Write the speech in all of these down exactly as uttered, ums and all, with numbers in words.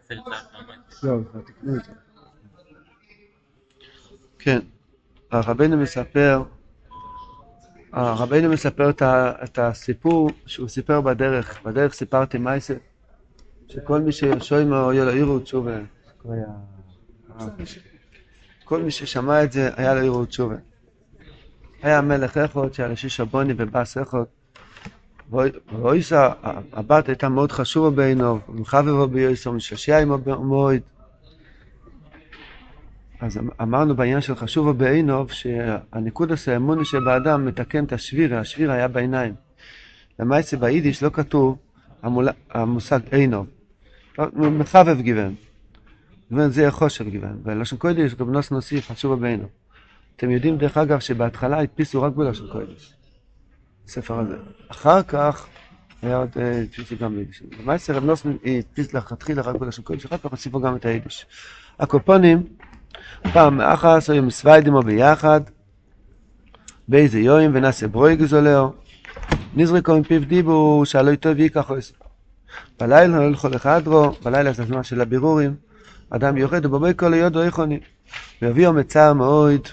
לא, תקנו את זה. כן, הרבנו מספר, הרבנו מספר את הסיפור שהוא סיפר בדרך, בדרך סיפרתי מייסה, שכל מי שישוי מו יהיה לו עירו תשובה, כל מי ששמע את זה היה לו עירו תשובה. היה מלך אחד שהיה לשיש הבוני ובאס אחד, ואויסה, הבת הייתה מאוד חשובה בעינו, ומחבבו ביוסו, מששיה עמו במועד. אז אמרנו בעניין של חשובה בעינו, שהניקוד האמוני שבאדם מתקן את השבירה, השבירה היה בעיניים. למעשה ביידיש לא כתוב המושג עינו, מחבב גיוון, גיוון זה חושב גיוון, ולשון קודש גם נוס נוסיף חשובה בעינו. אתם יודעים דרך אגב שבהתחלה הדפיסו רק בלשון קודש, הספר הזה. אחר כך היה עוד הדפיסו גם ביידיש. למעשה רב נוס הדפיס לכתחילה רק בלשון קודש, אחר כך הוסיפו גם את היידיש. הקופונים, פעם מאחס היו מסווידימו ביחד, באיזה יוים ונעשה ברוי גזולeo, נזרקו עם פיו דיבור שעלו איתו ויקח עושה. בלילה הולכו לחדרו, בלילה זה הזמן של הבירורים, אדם יורד ובבי כל היודו איכוני, ויביאו מצער מאוד,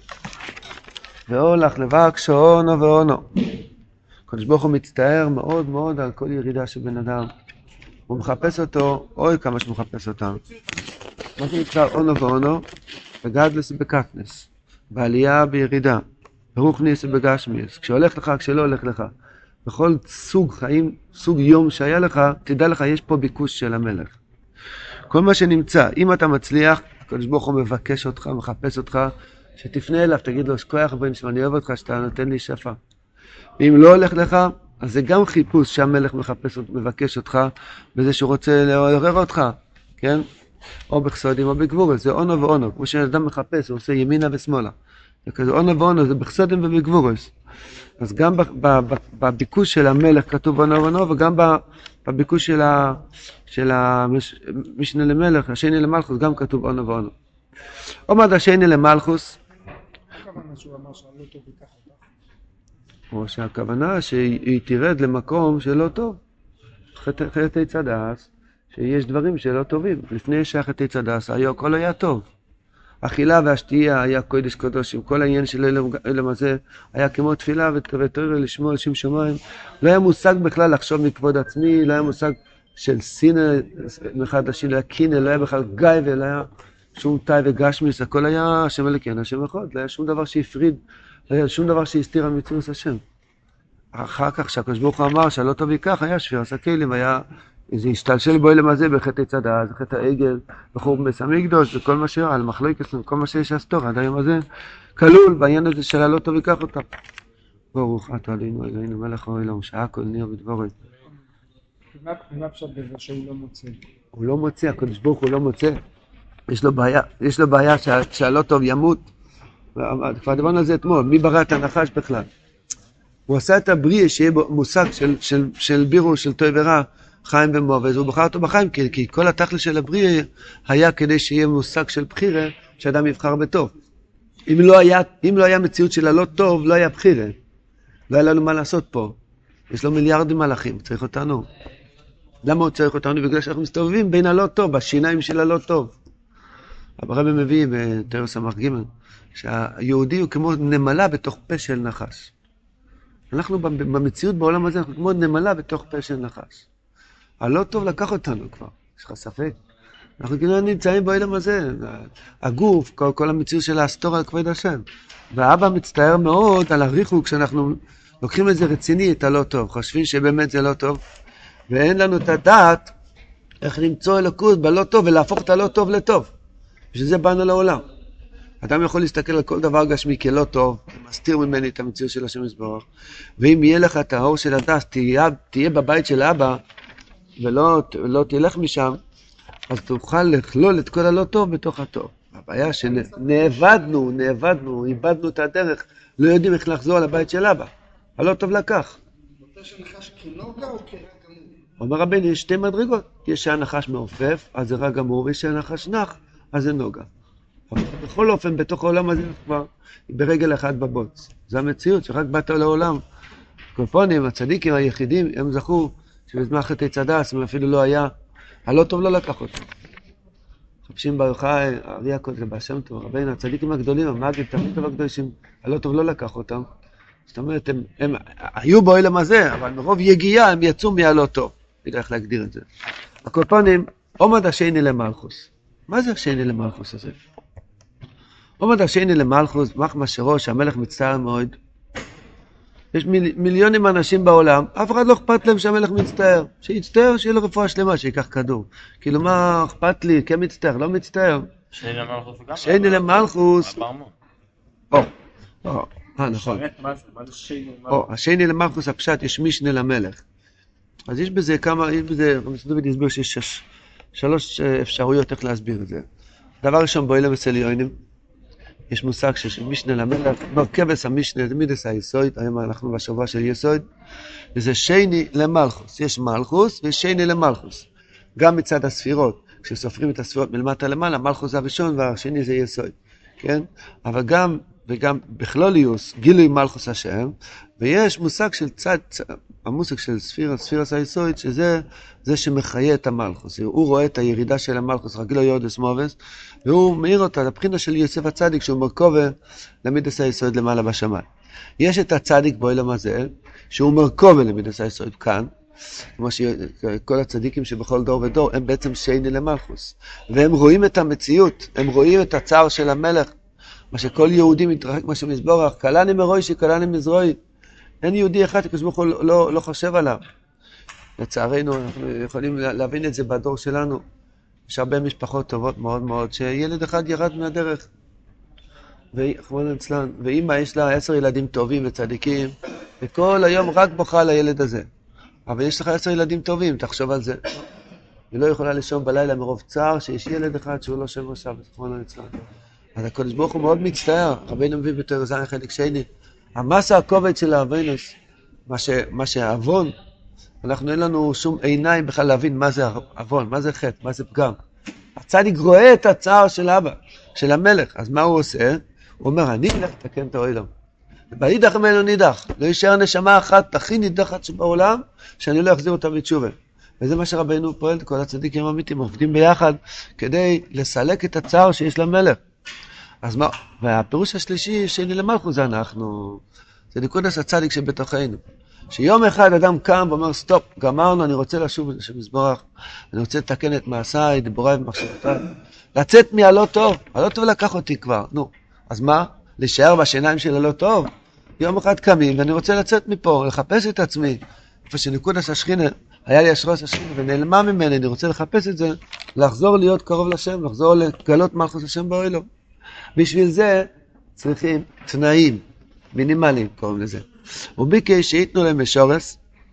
והולך לבקשו אונו ואונו. קדוש ברוך הוא מצטער מאוד מאוד על כל ירידה של בן אדם. הוא מחפש אותו, אוי כמה שהוא מחפש אותם. מה שנקרא אונו ואונו, וגדלס בקטנס, בעלייה בירידה, ברוכניס ובגשמיס, כשהולך לך, כשלא הולך לך. בכל סוג חיים, סוג יום שהיה לך, תדע לך, יש פה ביקוש של המלך. כל מה שנמצא, אם אתה מצליח, הקדוש ברוך הוא מבקש אותך, מחפש אותך, שתפנה אליו, תגיד לו, שכוח בן שלמה, אני אוהב אותך, שאתה נותן לי שפע. ואם לא הולך לך, אז זה גם חיפוש שהמלך מחפש, מבקש אותך, בזה שהוא רוצה לעורר אותך, כן? או בחסודים או בגבורס, זה אונו ואונו, כמו שאדם מחפש, הוא עושה ימינה ושמאלה. זה כזה אונו ואונו, זה בחסודים ובגבורס. אז גם בביקוש של המלך כתוב אונו ואונו, וגם בביקוש של, ה, של המשנה למלך, השני למלכוס, גם כתוב אונו ואונו. עומד השני למלכוס. הכוונה שהוא אמר שלא טוב וכך אותך? או שהכוונה שהיא תרד למקום שלא טוב. חטא צדס, שיש דברים שלא טובים. לפני שהחטא צדס, היה הכל היה טוב. אכילה והשתייה היה קודש קדושים, כל העניין של אילם הזה היה כמו תפילה ותורה לשמוע על שם שמיים. לא היה מושג בכלל לחשוב מכבוד עצמי, לא היה מושג של סינא אחד לשני, לא היה קינא, לא היה בכלל גיא ולא היה שום תאי וגשמיס, הכל היה השם אלוקינו, השם אחד, לא היה שום דבר שהפריד, לא היה שום דבר שהסתיר על מציאות השם. אחר כך שהקדוש ברוך הוא אמר שלא טוב ייקח, היה שבירת הכלים, היה איזה השתלשל בו אילם הזה בחטא צדס, חטא העגל, בחורבן בית המקדש, וכל מה שהיה, על מחלוקת, כל מה שיש אסתור, עד היום הזה, כלול בעניין הזה של הלא טוב ייקח אותה. ברוך אתה עלינו, אלוהינו מלך העולם, שהכל נהיה בדברו. ומה פשוט בזה שהוא לא מוצא? הוא לא מוצא, הקדוש ברוך הוא לא מוצא. יש לו בעיה, יש לו בעיה שה, שהלא טוב ימות. כבר דיברנו על זה אתמול, מי ברא את הנחש בכלל? הוא עשה את הבריאה שיהיה מושג של, של, של בירו, של טוב ורע, חיים ומוות, והוא בחר אותו בחיים, כי, כי כל התכלס של הבריאה היה כדי שיהיה מושג של בחירה, שאדם יבחר בטוב. אם לא היה, אם לא היה מציאות של הלא טוב, לא היה בחירה. לא היה לנו מה לעשות פה. יש לו מיליארדים מלאכים, צריך אותנו. למה הוא צריך אותנו? בגלל שאנחנו מסתובבים בין הלא טוב, בשיניים של הלא טוב. הרב מביא בתורה סמ"ך ג' שהיהודי הוא כמו נמלה בתוך פה של נחש. אנחנו במציאות בעולם הזה, אנחנו כמו נמלה בתוך פה של נחש. הלא טוב לקח אותנו כבר, יש לך ספק? אנחנו כאילו נמצאים בעולם הזה, הגוף, כל, כל המציאות של האסתור על כבוד השם. והאבא מצטער מאוד על הריחוק כשאנחנו לוקחים את זה רציני, את הלא טוב, חושבים שבאמת זה לא טוב, ואין לנו את הדעת איך למצוא אלוקות בלא טוב ולהפוך את הלא טוב לטוב. בשביל זה באנו לעולם. אדם יכול להסתכל על כל דבר גשמי כלא טוב, מסתיר ממני את המציאות של השם יתברך, ואם יהיה לך את האור של הדעת, תהיה, תהיה בבית של אבא, ולא לא תלך משם, אז תוכל לכלול את כל הלא טוב בתוך הטוב. הבעיה שנאבדנו, נאבדנו, איבדנו את הדרך, לא יודעים איך לחזור על הבית של אבא. הלא טוב לקח. נותן שנחש כנוגה או כרע גמור? אומר רבנו, יש שתי מדרגות. יש שהנחש מעופף, אז זה רע גמור, ויש שהנחש נח, אז זה נוגה. אבל בכל אופן, בתוך העולם הזה כבר, ברגל אחד בבוץ. זו המציאות שרק באת לעולם. קופונים, הצדיקים היחידים, הם זכו שבזמן חטא צדס, הם אפילו לא היה, הלא טוב לא לקח אותם. חפשים ברוך חי, הארי הקודש, בהשם טוב, רבינו, הצדיקים הגדולים, המאגים, תמיד טוב הקדושים, הלא טוב לא לקח אותם. זאת אומרת, הם, הם היו בעולם הזה, אבל מרוב יגיעה הם יצאו מהלא טוב. אני יודע איך להגדיר את זה. הקופונים, עומד השני למלכוס. מה זה השני למלכוס הזה? עומד השני למלכוס, מחמא שראש, המלך מצטער מאוד. יש מיל, מיליונים אנשים בעולם, אף אחד לא אכפת להם שהמלך מצטער. שיצטער, שיהיה לו רפואה שלמה, שיקח כדור. כאילו מה אכפת לי, כן מצטער, לא מצטער. שני למלכוס גם? שני למלכוס. או, או, אה נכון. מה זה שני למלכוס? או, השני למלכוס הפשט יש משנה למלך. אז יש בזה כמה, יש בזה, רבי דוד הסביר שיש שלוש אפשרויות איך להסביר את זה. דבר ראשון, באילם וסליונים, יש מושג שיש משנה למלך, מרכבס המשנה, זה מידס היסוד, היום אנחנו בשבוע של יסוד, וזה שני למלכוס, יש מלכוס ויש שני למלכוס. גם מצד הספירות, כשסופרים את הספירות מלמטה למעלה, מלכוס זה הראשון והשני זה יסוד, כן? אבל גם, וגם בכלוליוס, גילוי מלכוס השם, ויש מושג של צד, המושג של ספירה, ספירס היסוד, שזה זה שמחיה את המלכוס. הוא רואה את הירידה של המלכוס, רגלו יודס מובס, והוא מאיר אותה, לבחינה של יוסף הצדיק, שהוא מרכובה למידס היסוד למעלה בשמיים. יש את הצדיק בעולם הזה, שהוא מרכובה למידס היסוד כאן, כמו שכל הצדיקים שבכל דור ודור, הם בעצם שני למלכוס. והם רואים את המציאות, הם רואים את הצער של המלך, מה שכל יהודי מתרחק מה שמסבורך, קלני מרוישי, קלני מזרועי. אין יהודי אחד שכשבוך לא, לא, לא חושב עליו. לצערנו, אנחנו יכולים להבין את זה בדור שלנו. יש הרבה משפחות טובות מאוד מאוד, שילד אחד ירד מהדרך. ואמא יש לה עשר ילדים טובים וצדיקים, וכל היום רק בוכה על הילד הזה. אבל יש לך עשר ילדים טובים, תחשוב על זה. היא לא יכולה לישון בלילה מרוב צער, שיש ילד אחד שהוא לא שם עכשיו, זכרונה ליצלן. אז הקדוש ברוך הוא מאוד מצטער, רבינו מביא בתור זין חלק שני. המסה הכובד של האבינוס, מה, ש, מה שהאבון, אנחנו אין לנו שום עיניים בכלל להבין מה זה אבון, מה זה חטא, מה זה פגם. הצדיק רואה את הצער של אבא, של המלך, אז מה הוא עושה? הוא אומר, אני אלך לתקן את העולם. ובאידך ממנו נידח, לא יישאר נשמה אחת, הכי נידחת שבעולם, שאני לא אחזיר אותה בתשובה. וזה מה שרבנו פועל, כל הצדיקים האמיתיים עובדים ביחד, כדי לסלק את הצער שיש למלך. אז מה, והפירוש השלישי שני למלכוס זה אנחנו, זה נקודת הצדיק שבתוכנו. שיום אחד אדם קם ואומר, סטופ, גמרנו, אני רוצה לשוב שמסבורך, אני רוצה לתקן את מעשיי, דיבוריי ומחשבותיי, לצאת מהלא טוב, הלא טוב לקח אותי כבר, נו, אז מה? להישאר בשיניים של הלא טוב? יום אחד קמים ואני רוצה לצאת מפה, לחפש את עצמי, איפה שנקודת השכינה, היה לי אשרוס השכינה ונעלמה ממני, אני רוצה לחפש את זה, לחזור להיות קרוב לשם, לחזור לגלות מלכוס השם באוהלו. בשביל זה צריכים תנאים מינימליים, קוראים לזה. הוא ביקש שיתנו להם משורס,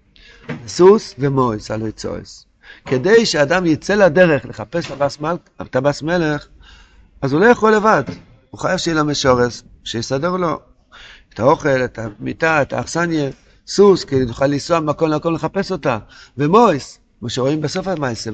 סוס ומויס, אלוהי צורס. כדי שאדם יצא לדרך לחפש את הבס מלך, אז הוא לא יכול לבד. הוא חייב שיהיה לו משורס, שיסדר לו את האוכל, את המיטה, את האכסניה, סוס, כדי יוכל לנסוע ממקום למקום לחפש אותה. ומויס, כמו שרואים בסוף המעשה,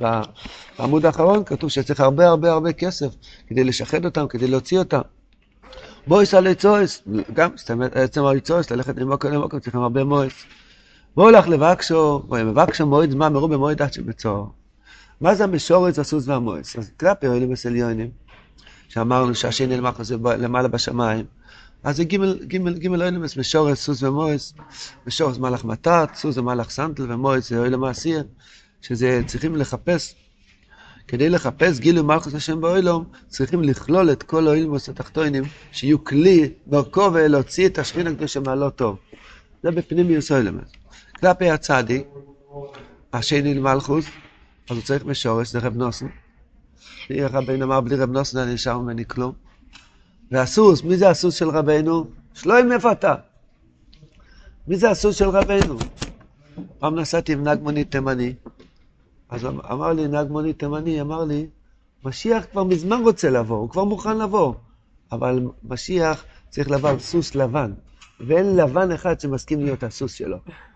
בעמוד האחרון כתוב שצריך הרבה הרבה הרבה כסף כדי לשחד אותם, כדי להוציא אותם. מויס על צורס, גם עצם על צורס, ללכת ממקום למקום, צריכים הרבה מויס. בואו הולך לבקשו, מבקשו מועד זמן, מרו במועד עד שבצור. מה זה המשורץ, הסוס והמויס? אז כלפי אוהלים וסליונים, שאמרנו שהשני למלכוס זה למעלה בשמיים, אז זה גימל, גימל, גימל אוהלים, משורץ, סוס ומויס, משורץ מלך מתת, סוס זה מלך סנטל ומויס זה אוהלים מעשיר, שזה צריכים לחפש, כדי לחפש גילוי מלכוס השם באוהלום, צריכים לכלול את כל האוהלים התחתונים, שיהיו כלי מרכוב ולהוציא את השכינה הקדושה מהלא טוב. זה בפנימיוס אוהלים. כלפי הצדיק, השני למלכוס, אז הוא צריך משורש, זה רב נוסן. רבינו אמר, בלי רב נוסן אני נשאר ממני כלום. והסוס, מי זה הסוס של רבינו? שלוים, איפה אתה? מי זה הסוס של רבינו? פעם נסעתי עם נהג מונית תימני, אז אמר לי, נהג מונית תימני, אמר לי, משיח כבר מזמן רוצה לבוא, הוא כבר מוכן לבוא, אבל משיח צריך לבוא על סוס לבן, ואין לבן אחד שמסכים להיות הסוס שלו.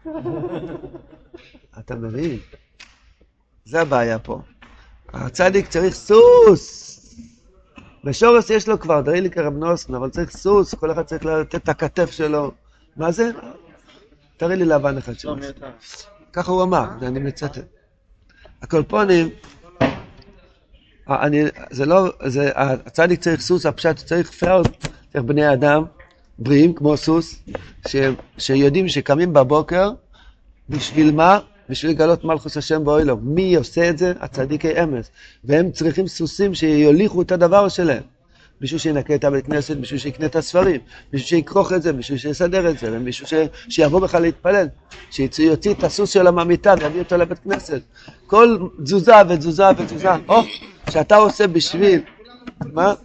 אתה מבין? זה הבעיה פה. הצדיק צריך סוס. בשורס יש לו כבר, דרי לי כרב נוסן, אבל צריך סוס, כל אחד צריך לתת את הכתף שלו. מה זה? תראי לי לבן אחד שלו. ככה הוא אמר, זה אני מצטט. הקולפונים, אני, זה לא, זה, הצדיק צריך סוס, הפשט צריך פרד, צריך בני אדם, בריאים כמו סוס, ש, שיודעים שקמים בבוקר, בשביל מה? בשביל לגלות מלכוס השם באוילום. מי עושה את זה? הצדיקי אמס. והם צריכים סוסים שיוליכו את הדבר שלהם. מישהו שינקה את הבית כנסת, מישהו שיקנה את הספרים, מישהו שיקרוך את זה, מישהו שיסדר את זה, ומישהו ש... שיבוא בכלל להתפלל, שיוציא את הסוס שלו מהמיטה ויביא אותו לבית כנסת. כל תזוזה ותזוזה ותזוזה. או, שאתה עושה בשביל... מה?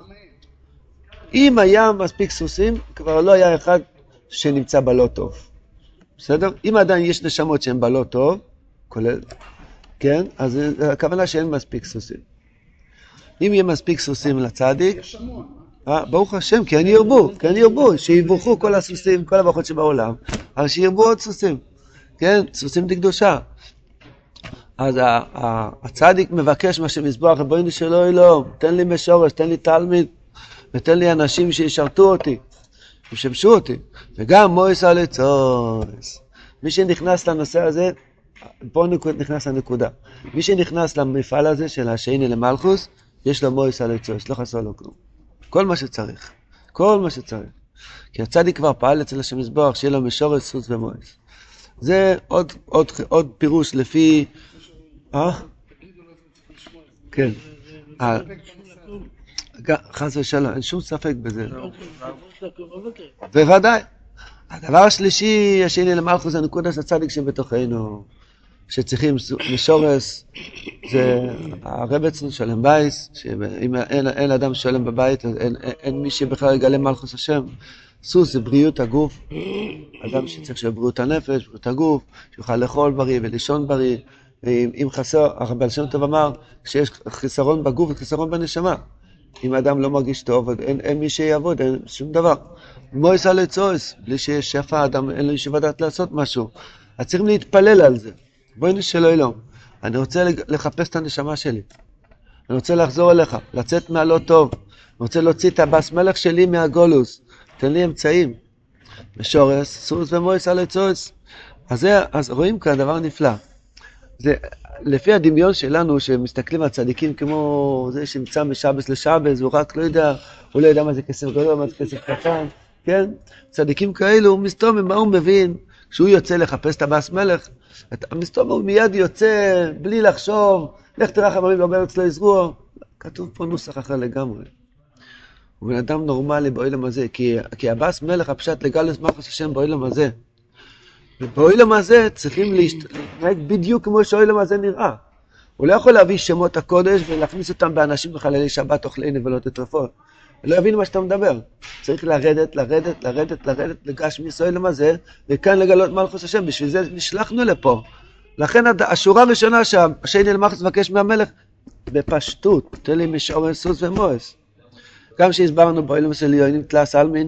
אם היה מספיק סוסים, כבר לא היה אחד שנמצא בלא טוב. בסדר? אם עדיין יש נשמות שהן בלא טוב, כולל, כן? אז הכוונה שאין מספיק סוסים. אם יהיה מספיק סוסים לצדיק, אה, ברוך השם, כן ירבו, כן ירבו, שיבורכו כל הסוסים, כל הברכות שבעולם, אבל שירבו עוד סוסים, כן? סוסים דקדושה. אז הצדיק מבקש מה שמזבוח, ריבונו של עולם, תן לי משורש, תן לי תלמיד, ותן לי אנשים שישרתו אותי, ישמשו אותי, וגם מויס על עצוס. מי שנכנס לנושא הזה, פה נכנס לנקודה. מי שנכנס למפעל הזה של השני למלכוס, יש לו מויס על עצוס, לא חסר לו כלום. כל מה שצריך, כל מה שצריך. כי הצדיק כבר פעל אצל השם מזבוח, שיהיה לו משורש, סוס ומויס. זה עוד, עוד, עוד פירוש לפי... אה? כן. חס ושלום, אין שום ספק בזה. בוודאי. הדבר השלישי, השני למלכוס, זה נקודה של הצדיק שבתוכנו, שצריכים משורס, זה הרבצן שלם בייס, שאם אין, אין אדם שלם בבית, אין, אין, אין מי שבכלל יגלה מלכוס השם. סוס זה בריאות הגוף, אדם שצריך שבריאות הנפש, בריאות הגוף, שיוכל לאכול בריא ולישון בריא. אם חסר, הרב שם טוב אמר, שיש חיסרון בגוף וחיסרון בנשמה. אם האדם לא מרגיש טוב, אין, אין מי שיעבוד, אין שום דבר. מויס על עצוס, בלי שיש שפע, אדם אין לו שבדעת לעשות משהו. אז צריכים להתפלל על זה. בואי נשאלו אלום. אני רוצה לחפש את הנשמה שלי. אני רוצה לחזור אליך, לצאת מהלא טוב. אני רוצה להוציא את הבס מלך שלי מהגולוס. תן לי אמצעים. משורס, סוס ומויס על עצוס. אז, זה, אז רואים כאן דבר נפלא. זה, לפי הדמיון שלנו, שמסתכלים על צדיקים כמו זה שנמצא משבס לשבס, הוא רק לא יודע, הוא לא יודע מה זה כסף גדול, מה זה כסף קטן, כן? צדיקים כאלו, מסתום, מה הוא מבין? כשהוא יוצא לחפש את הבאס מלך, מסתום הוא מיד יוצא, בלי לחשוב, לך תראה חברים, לא בארץ לא יזרוע. כתוב פה נוסח אחר לגמרי. הוא בן אדם נורמלי באוילם הזה, כי, כי הבאס מלך הפשט לגלוס מלכוס השם באוילם הזה. ובאוילם הזה צריכים להתנהג בדיוק כמו שהאוילם הזה נראה. הוא לא יכול להביא שמות הקודש ולהכניס אותם באנשים בחללי שבת אוכלי נבלות וטרפות. הוא לא יבין מה שאתה מדבר. צריך לרדת, לרדת, לרדת, לרדת, לגש מסאוילם הזה, וכאן לגלות מלכוס השם. בשביל זה נשלחנו לפה. לכן השורה הראשונה שהשני למלכוס מבקש מהמלך, בפשטות, תן לי משורס, סוס ומואס. גם שהסברנו באוילם של יוינים תלס אלמין,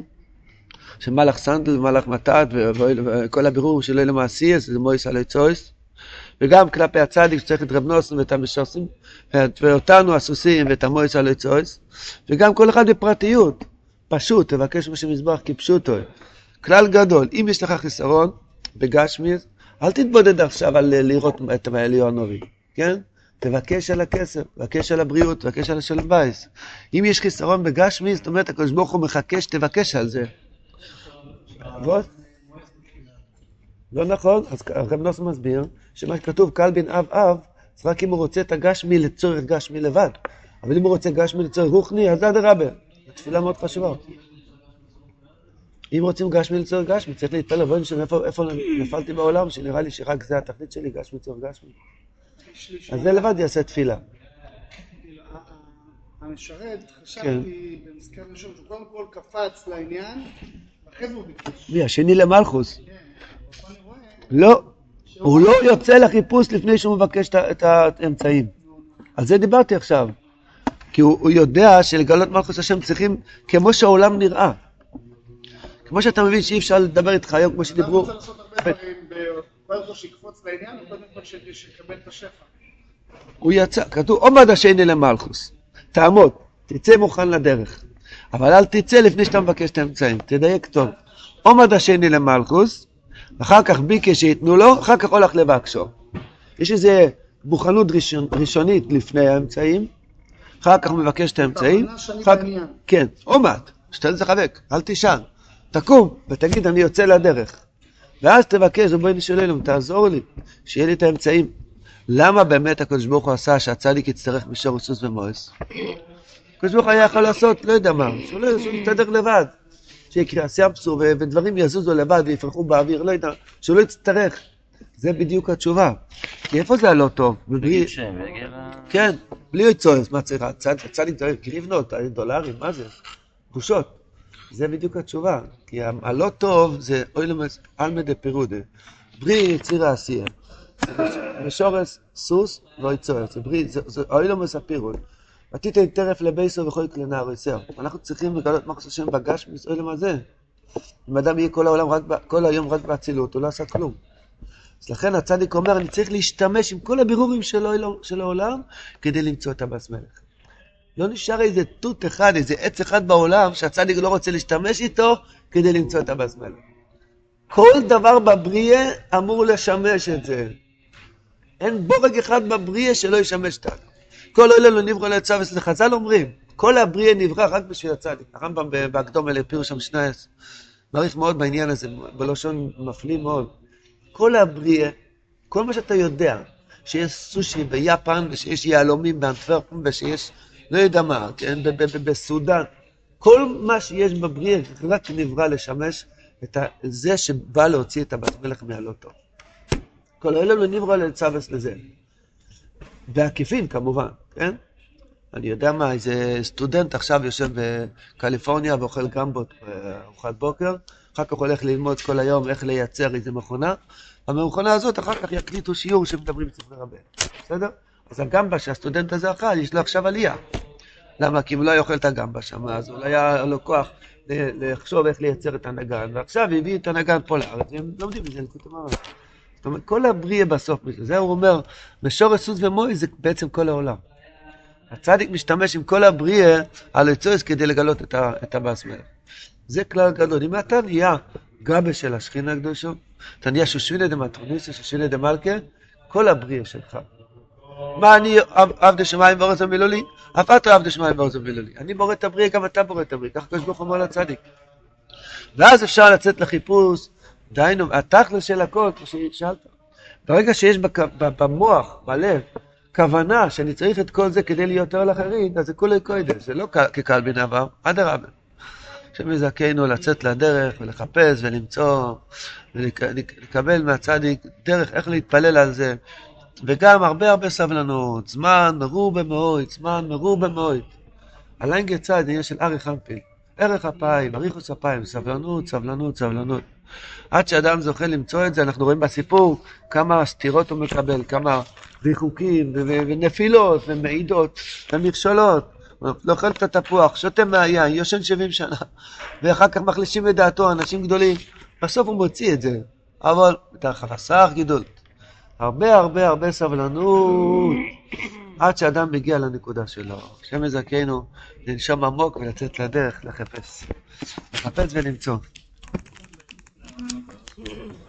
שמלך סנדל ומלך מתת וכל הבירור שלו למעשי, זה מויס על עצוס, וגם כלפי הצדיק שצריך את רב נוסן ואת המשורסים, ואותנו הסוסים ואת המויס על עצוס, וגם כל אחד בפרטיות, פשוט, תבקש מה שמזבח כפשוטו. כלל גדול, אם יש לך חיסרון בגשמיס, אל תתבודד עכשיו על לראות את העליון נורי, כן? תבקש על הכסף, תבקש על הבריאות, תבקש על השלום בייס. אם יש חיסרון בגשמיס, זאת אומרת, הקדוש ברוך הוא מחכה שתבקש על זה. לא נכון, אז הרב נוסן מסביר שמה שכתוב קל בין אב אב, זה רק אם הוא רוצה את הגשמי לצורך גשמי לבד, אבל אם הוא רוצה גשמי לצורך רוחני, אז זה אדרבה. זו תפילה מאוד חשובה. אם רוצים גשמי לצורך גשמי, צריך להתפלל, בואי נשאר איפה נפלתי בעולם, שנראה לי שרק זה התכלית שלי, גשמי לצורך גשמי. אז זה לבד יעשה תפילה. המשרת, חשבתי במזכר ראשון, שהוא קודם כל קפץ לעניין, אחרי זה הוא ביקש. מי, השני למלכוס? לא, הוא לא יוצא לחיפוש לפני שהוא מבקש את האמצעים. על זה דיברתי עכשיו. כי הוא יודע שלגלות מלכוס השם צריכים כמו שהעולם נראה. כמו שאתה מבין שאי אפשר לדבר איתך היום כמו שדיברו. אתה רוצה לעשות הרבה דברים, קודם כל שיקפוץ לעניין, וקודם כל שיקבל את השפע. הוא יצא, כתוב, עומד השני למלכוס. תעמוד, תצא מוכן לדרך. אבל אל תצא לפני שאתה מבקש את האמצעים, תדייק טוב. עומד השני למלכוס, אחר כך ביקש שיתנו לו, אחר כך הולך לבקשו. יש איזו מוכנות ראשון, ראשונית לפני האמצעים, אחר כך הוא מבקש את האמצעים. בהבנה שאני אחר... בעניין. כן, עומד, שתל זה חבק, אל תישן. תקום ותגיד אני יוצא לדרך. ואז תבקש, רבנו שלנו, תעזור לי, שיהיה לי את האמצעים. למה באמת הקדוש ברוך הוא עשה שהצדיק יצטרך מישור סוס ומואס? הקדוש ברוך הוא היה יכול לעשות, לא יודע מה, שהוא לא יסתדר לבד. שיקרה סיאפסו ודברים יזוזו לבד ויפרחו באוויר, לא יודע, שהוא לא יצטרך. זה בדיוק התשובה. כי איפה זה הלא טוב? בלי... כן, בלי יצועס, מה צריך? הצדיק צריך גריבנות, דולרים, מה זה? בושות. זה בדיוק התשובה. כי הלא טוב זה אוילומס אלמא דפירודה. ברי יציר העשייה. משורס סוס ויצועס. זה אוילומס הפירוד. ותיתן טרף לבייסו וכל כלנער יסר. אנחנו צריכים לגלות מחס השם בגש מסוילם הזה. אם אדם יהיה כל העולם, רק, כל היום רק בהצילות, הוא לא עשה כלום. אז לכן הצדיק אומר, אני צריך להשתמש עם כל הבירורים של, של העולם כדי למצוא את הבס מלך. לא נשאר איזה תות אחד, איזה עץ אחד בעולם שהצדיק לא רוצה להשתמש איתו כדי למצוא את הבס מלך. כל דבר בבריאה אמור לשמש את זה. אין בורג אחד בבריאה שלא ישמש את זה. כל אלה לא נברא לעצב, חז"ל אומרים, כל הבריאה נברא רק בשביל הצדיק. הרמב"ם בהקדום אלה פירוש המשנה, מעריך מאוד בעניין הזה, בלשון מפליא מאוד. כל הבריאה, כל מה שאתה יודע, שיש סושי ביפן, ושיש יהלומים באנטוורפן, ושיש, לא יודע מה, כן, בסודן, כל מה שיש בבריאה רק נברא לשמש את זה שבא להוציא את הבת מלך מהלא טוב. כל אלה לא נברא לעצב לזה. בעקיפין כמובן, כן? אני יודע מה, איזה סטודנט עכשיו יושב בקליפורניה ואוכל גמבות בארוחת בוקר, אחר כך הולך ללמוד כל היום איך לייצר איזה מכונה, המכונה הזאת אחר כך יקליטו שיעור שמדברים בספרי רבי. בסדר? אז הגמבה שהסטודנט הזה אכל, יש לו עכשיו עלייה. למה? כי אם לא יאכל את הגמבה שם, אז הוא לא היה לו כוח לחשוב איך לייצר את הנגן, ועכשיו הביא את הנגן פה לארץ, והם לומדים את זה לקוט המוהר"ן. זאת אומרת, כל הבריאה בסוף, זה הוא אומר, משורש סוס ומואס זה בעצם כל העולם. הצדיק משתמש עם כל הבריאה על יצועס כדי לגלות את, ה, את הבס מלך. זה כלל גדול. אם אתה נהיה גבה של השכינה הקדושה, אתה נהיה שושבינה דמטרוניסה, שושבינה דמלכה, כל הבריאה שלך. מה אני עבד שמיים ואורז המילולי? אף אתה עבד שמיים ואורז המילולי. אני בורא את הבריאה, גם אתה בורא את הבריאה. כך הקדוש ברוך הוא אומר לצדיק. ואז אפשר לצאת לחיפוש, דהיינו, התכל'ס של הכל, כמו ששאלת. ברגע שיש במוח, בלב, כוונה שאני צריך את כל זה כדי להיות אור לאחרים, אז זה כולי קוידש, זה לא כקל בין עבר, אדרבה. שמזכנו לצאת לדרך ולחפש ולמצוא ולקבל מהצדיק דרך איך להתפלל על זה, וגם הרבה הרבה סבלנות, זמן מרובה מאוד, זמן מרובה מאוד. הלנגה צד עניין של אריך אמפיל, ערך אפיים, אריכוס אפיים, סבלנות, סבלנות, סבלנות. עד שאדם זוכה למצוא את זה, אנחנו רואים בסיפור כמה סתירות הוא מקבל, כמה ריחוקים ונפילות ומעידות ומכשולות. הוא לא אוכל את התפוח, שותה מהיין, יושן שבעים שנה, ואחר כך מחלישים את דעתו, אנשים גדולים. בסוף הוא מוציא את זה, אבל חסך גידול. הרבה הרבה הרבה סבלנות, עד שאדם מגיע לנקודה שלו. השם יזכנו לנשום עמוק ולצאת לדרך לחפש. לחפש ולמצוא.